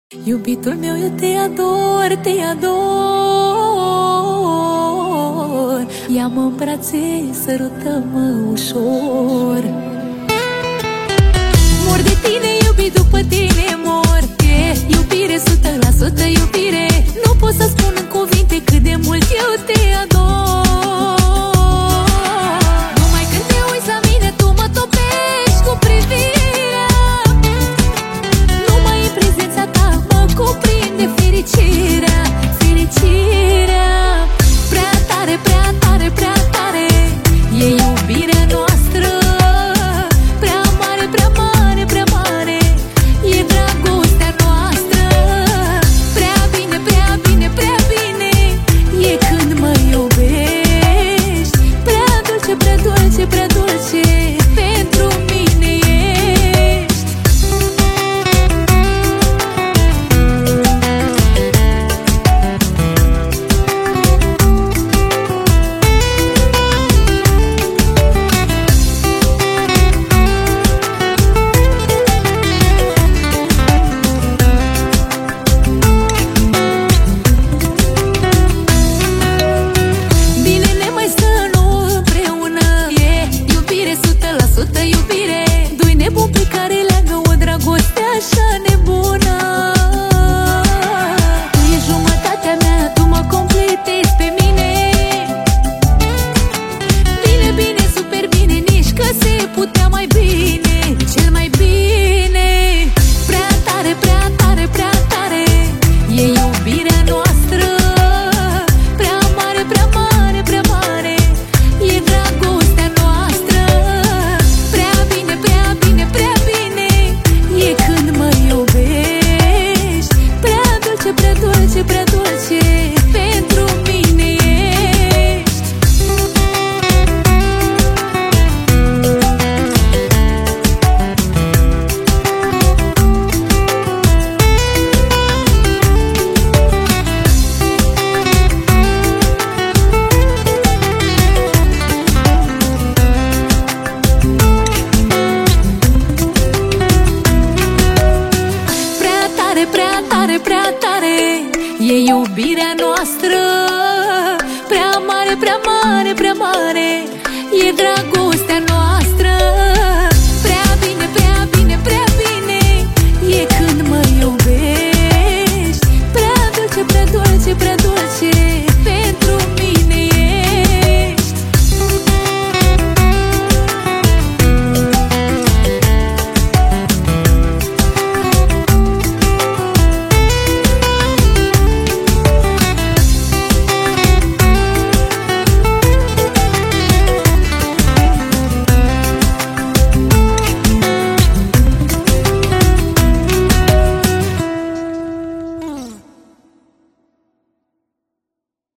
Iubitul meu, eu te ador, te ador. Ia-mă în brațe, sărută-mă ușor. Mor de tine, iubit, după tine mor. E iubire, 100% iubire. Nu pot să spun în cuvinte cât de mult eu te ador. Numai când te uiți la mine, tu mă topești cu privirea. Numai în prezența ta mă cuprinde fericirea, fericirea. Prea tare, prea tare, prea tare e iubirea noastră. Prea mare, prea mare, prea mare e dragostea noastră. Prea bine, prea bine, prea bine e când mă iubești. Prea dulce, prea dulce, prea dulce pentru mine ești. Bine ne mai stă împreună. E iubire, 100% iubire. Doi nebuni pe care leagă o dragoste așa nebună. Tu ești jumătatea mea, tu mă completezi pe mine. Bine, bine, super bine, nici că se putea mai bine, cel mai bine. Prea tare, prea tare, prea tare e iubirea noastră. Prea mare, prea mare, prea mare e dragostea noastră. Prea bine, prea bine, prea bine e când mă iubești. Prea dulce, prea dulce, prea dulce pentru mine ești. Prea tare, prea tare, prea tare e iubirea noastră.